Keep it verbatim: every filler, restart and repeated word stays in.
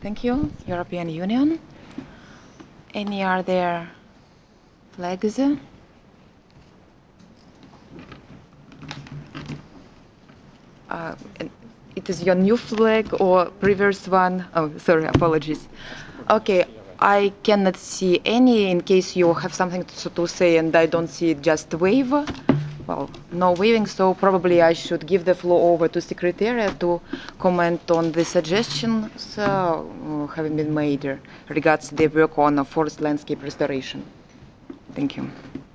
Thank you. European Union. Any other flags? Uh, it is your new flag or previous one? Oh, sorry, apologies. Okay, I cannot see any. In case you have something to, to say and I don't see it, just wave. Well, no waving, so probably I should give the floor over to Secretariat to comment on the suggestions uh, having been made regards the work on forest landscape restoration. Thank you.